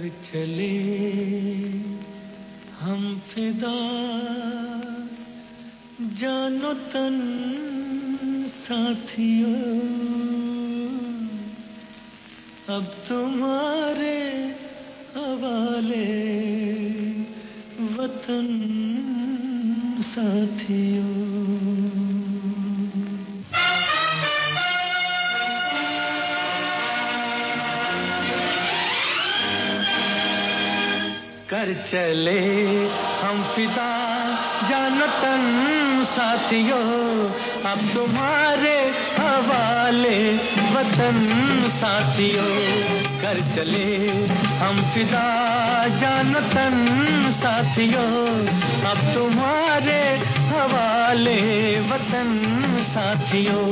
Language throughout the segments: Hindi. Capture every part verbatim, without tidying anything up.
चले हम फिदा जानो तन साथियों, अब तुम्हारे हवाले वतन साथियों। कर चले हम फिदा जानो तन साथियों, अब तुम्हारे हवाले वतन साथियों। कर चले हम फिदा जानो तन साथियों, अब तुम्हारे हवाले वतन साथियों।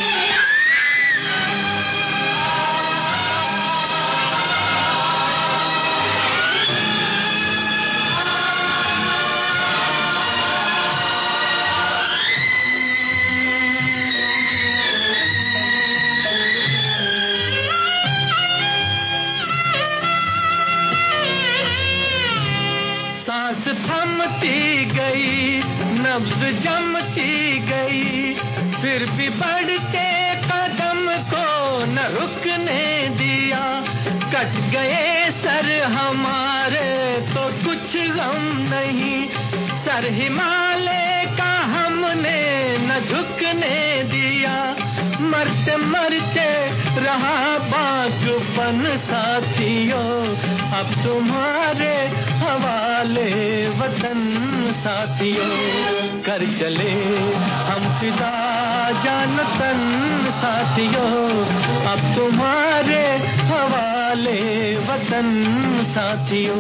सांस थमती गई, नब्ज जमती गई, फिर भी बढ़ते कदम को न रुकने दिया। कट गए सर हमारे तो कुछ गम नहीं, सर हिमालय का हमने न झुकने दिया। मरते मरते रहा बागपन साथियों, अब तुम्हारे हवाले वतन साथियों। कर चले हम फिदा जान तन साथियों, अब तुम्हारे हवाले वतन साथियों।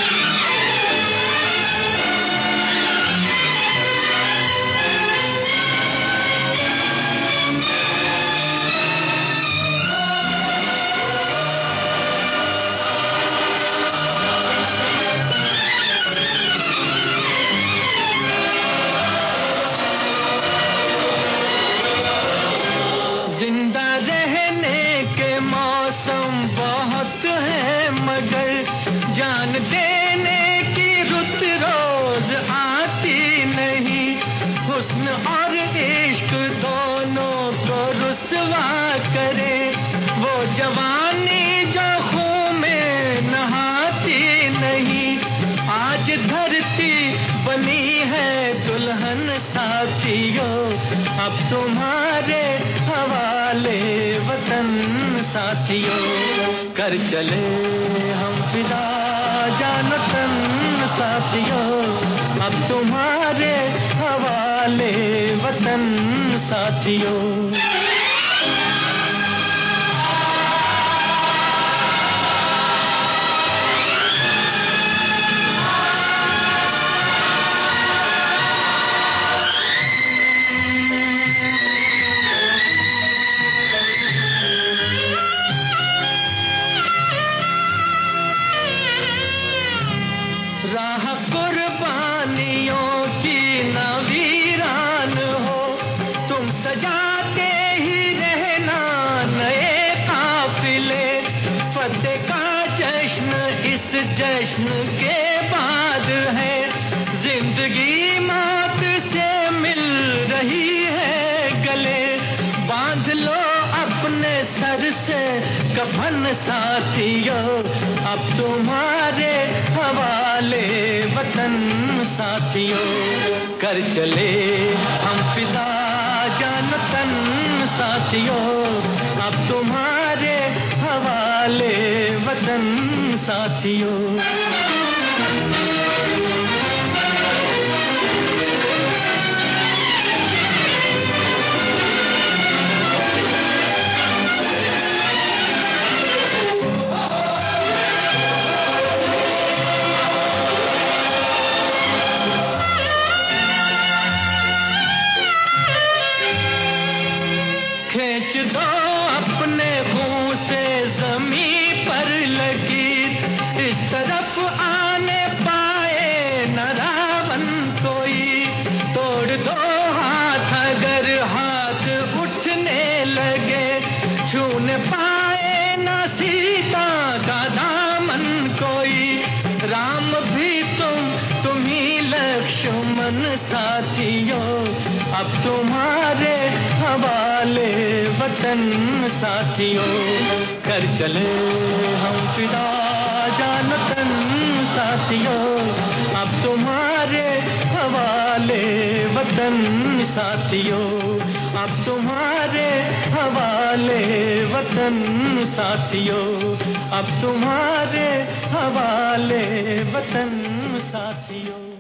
जिंदा रहने के मौसम बहुत है, मगर जान देने की रुत रोज आती नहीं। हुस्न और इश्क दोनों को रुसवा करे, वो जवानी जो खून में नहाती नहीं। आज धरती बनी है दुल्हन साथियों, अब तुम्हारे हवाले वतन साथियों। कर चले हम फिदा जानो तन साथियों, अब तुम्हारे हवाले वतन साथियों। राह कुर्बानियों की न वीरान हो, तुम सजाते ही रहना नए काफिले। फतेह का जश्न इस जश्न के बाद है, जिंदगी मौत से मिल रही है गले। बांध लो अपने सर से कफन साथियों, अब तुम्हारे हवाले वतन साथियों। कर चले हम फिदा जानो तन साथियों, अब तुम्हारे हवाले वतन साथियों। खींच दो अपने मुंह से जमीन पर लगी, इस तरह तुम्ही लक्ष्मण साथियों, अब तुम्हारे हवाले वतन साथियों। कर चले हम फिदा जान तन साथियों, अब तुम्हारे हवाले वतन साथियों, अब तुम्हारे हवाले वतन साथियों, अब तुम्हारे हवाले वतन साथियों।